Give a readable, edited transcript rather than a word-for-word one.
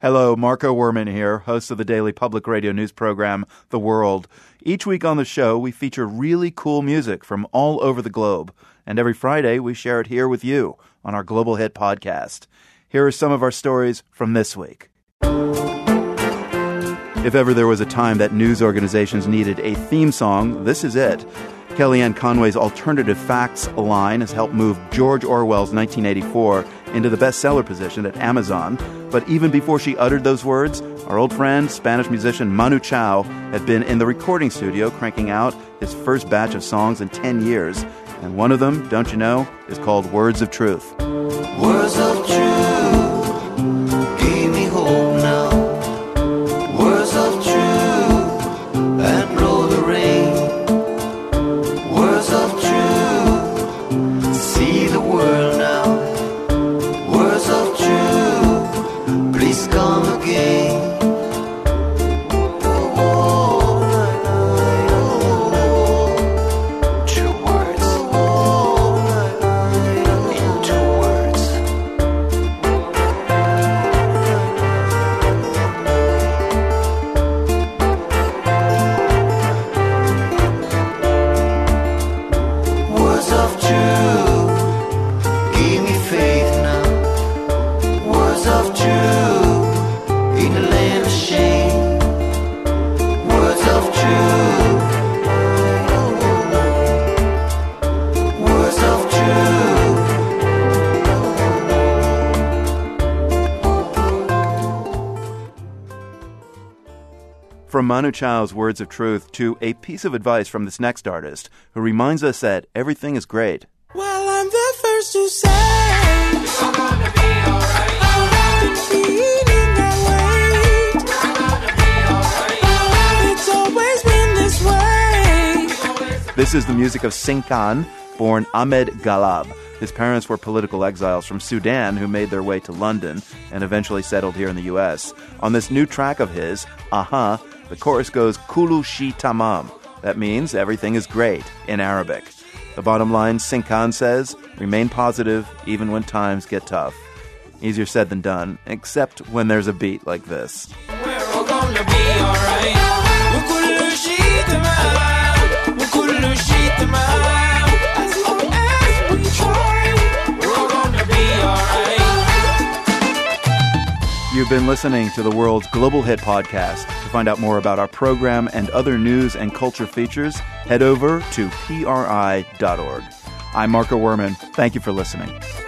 Hello, Marco Werman here, host of the daily public radio news program, The World. Each week on the show, we feature really cool music from all over the globe. And every Friday, we share it here with you on our Global Hit podcast. Here are some of our stories from this week. If ever there was a time that news organizations needed a theme song, this is it. Kellyanne Conway's Alternative Facts line has helped move George Orwell's 1984 into the bestseller position at Amazon. But even before she uttered those words, our old friend, Spanish musician Manu Chao, had been in the recording studio cranking out his first batch of songs in 10 years. And one of them, don't you know, is called Words of Truth. Words of truth, give me hope now. Words of truth, and blow the rain. Words of truth, see the world now. Words of truth, please come again. From Manu Chao's Words of Truth to a piece of advice from this next artist who reminds us that everything is great. Well, I'm the first to say it's all gonna be alright. I've been feeling that way. It's gonna be alright. It's always been this way. This is the music of Sinkan, born Ahmed Galab. His parents were political exiles from Sudan who made their way to London and eventually settled here in the U.S. On this new track of his, Aha, the chorus goes, Kulu shi tamam. That means everything is great in Arabic. The bottom line, Sinkan says, remain positive even when times get tough. Easier said than done, except when there's a beat like this. We're all gonna be alright. Kulu shi tamam. Kulu shi tamam. As long as we try, we're all gonna be alright. You've been listening to the World's Global Hit Podcast. To find out more about our program and other news and culture features, head over to PRI.org. I'm Marco Werman. Thank you for listening.